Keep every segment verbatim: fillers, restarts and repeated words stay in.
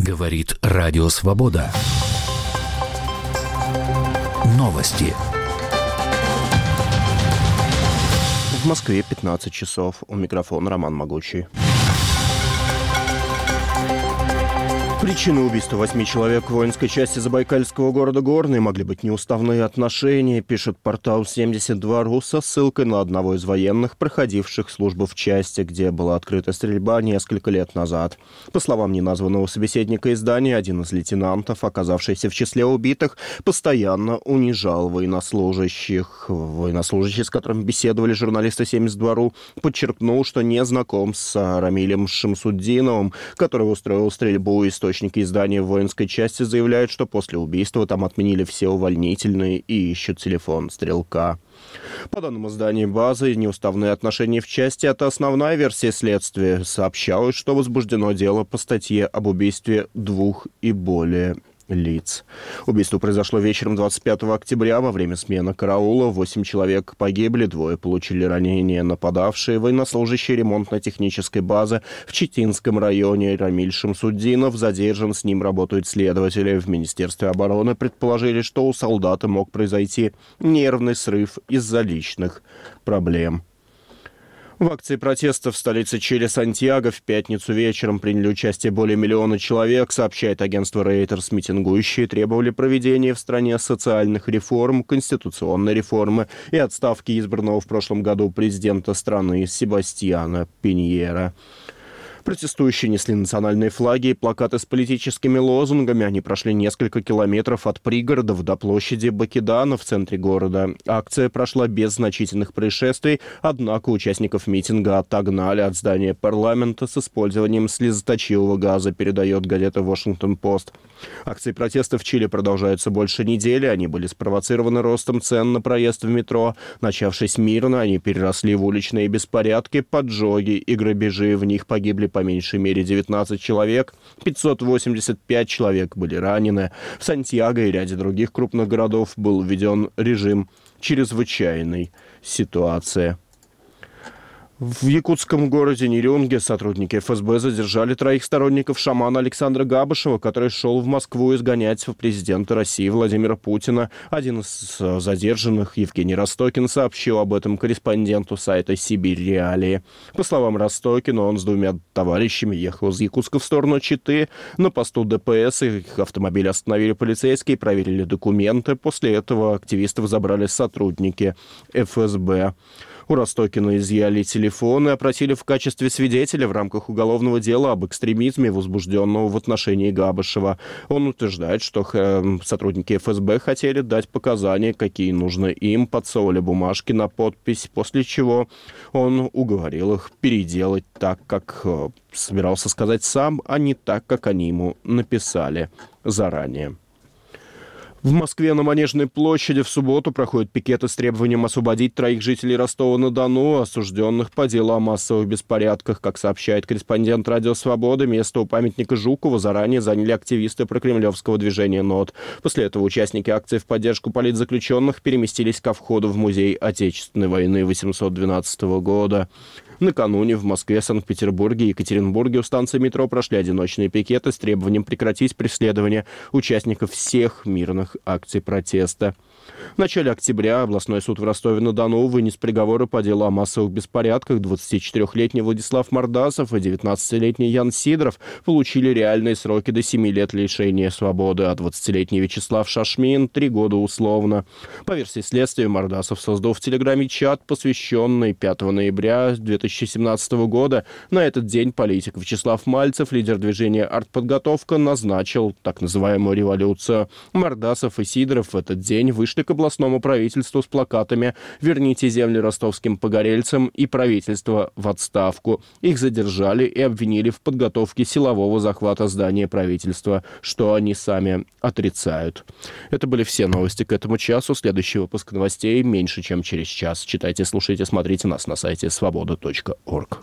Говорит Радио Свобода. Новости. В Москве пятнадцать часов. У микрофона Роман Могучий. Причиной убийства восьми человек в воинской части забайкальского города Горный могли быть неуставные отношения, пишет портал семьдесят два точка ру со ссылкой на одного из военных, проходивших службу в части, где была открыта стрельба несколько лет назад. По словам неназванного собеседника издания, один из лейтенантов, оказавшийся в числе убитых, постоянно унижал военнослужащих. Военнослужащий, с которым беседовали журналисты семьдесят два точка ру, подчеркнул, что не знаком с Рамилем Шамсуддиновым, который устроил стрельбу. Источники издания в воинской части заявляют, что после убийства там отменили все увольнительные и ищут телефон стрелка. По данным издания «Базы», неуставные отношения в части – это основная версия следствия. Сообщалось, что возбуждено дело по статье об убийстве двух и более лиц. Убийство произошло вечером двадцать пятого октября во время смены караула. Восемь человек погибли, двое получили ранения. Нападавшие — военнослужащий ремонтно-технической базы в Читинском районе. Рамиль Шамсуддинов задержан, с ним работают следователи. В Министерстве обороны предположили, что у солдата мог произойти нервный срыв из-за личных проблем. В акции протеста в столице Чили Сантьяго в пятницу вечером приняли участие более миллиона человек, сообщает агентство Reuters. Митингующие требовали проведения в стране социальных реформ, конституционной реформы и отставки избранного в прошлом году президента страны Себастьяна Пиньера. Протестующие несли национальные флаги и плакаты с политическими лозунгами. Они прошли несколько километров от пригородов до площади Бакедана в центре города. Акция прошла без значительных происшествий, однако участников митинга отогнали от здания парламента с использованием слезоточивого газа, передает газета «Вашингтон-Пост». Акции протеста в Чили продолжаются больше недели. Они были спровоцированы ростом цен на проезд в метро. Начавшись мирно, они переросли в уличные беспорядки, поджоги и грабежи. В них погибли по меньшей мере девятнадцать человек, пятьсот восемьдесят пять человек были ранены. В Сантьяго и ряде других крупных городов был введен режим чрезвычайной ситуации. В якутском городе Нерюнге сотрудники эф эс бэ задержали троих сторонников шамана Александра Габышева, который шел в Москву изгонять президента России Владимира Путина. Один из задержанных, Евгений Ростокин, сообщил об этом корреспонденту сайта «Сибирь Реалии». По словам Ростокина, он с двумя товарищами ехал из Якутска в сторону Читы. На посту дэ пэ эс их автомобиль остановили полицейские, проверили документы. После этого активистов забрали сотрудники эф эс бэ. У Ростокина изъяли телефоны и опросили в качестве свидетеля в рамках уголовного дела об экстремизме, возбужденного в отношении Габышева. Он утверждает, что сотрудники эф эс бэ хотели дать показания, какие нужны им, подсовывали бумажки на подпись, после чего он уговорил их переделать так, как собирался сказать сам, а не так, как они ему написали заранее. В Москве на Манежной площади в субботу проходят пикеты с требованием освободить троих жителей Ростова-на-Дону, осужденных по делу о массовых беспорядках. Как сообщает корреспондент «Радио Свобода», место у памятника Жукова заранее заняли активисты прокремлевского движения НОТ. После этого участники акции в поддержку политзаключенных переместились ко входу в музей Отечественной войны восемьсот двенадцатого года. Накануне в Москве, Санкт-Петербурге и Екатеринбурге у станции метро прошли одиночные пикеты с требованием прекратить преследование участников всех мирных акций протеста. В начале октября областной суд в Ростове-на-Дону вынес приговоры по делу о массовых беспорядках. двадцатичетырёхлетний Владислав Мордасов и девятнадцатилетний Ян Сидоров получили реальные сроки до семи лет лишения свободы, а двадцатилетний Вячеслав Шашмин – три года условно. По версии следствия, Мордасов создал в Телеграме чат, посвященный пятого ноября две тысячи семнадцатого года. На этот день политик Вячеслав Мальцев, лидер движения «Артподготовка», назначил так называемую революцию. Мордасов и Сидоров в этот день вышли к областному правительству с плакатами «Верните земли ростовским погорельцам» и «Правительство в отставку». Их задержали и обвинили в подготовке силового захвата здания правительства, что они сами отрицают. Это были все новости к этому часу. Следующий выпуск новостей меньше, чем через час. Читайте, слушайте, смотрите нас на сайте свобода точка орг.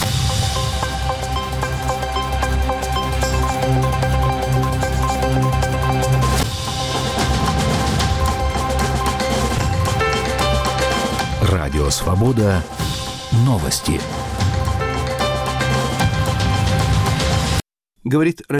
Радио Свобода. Новости. Говорит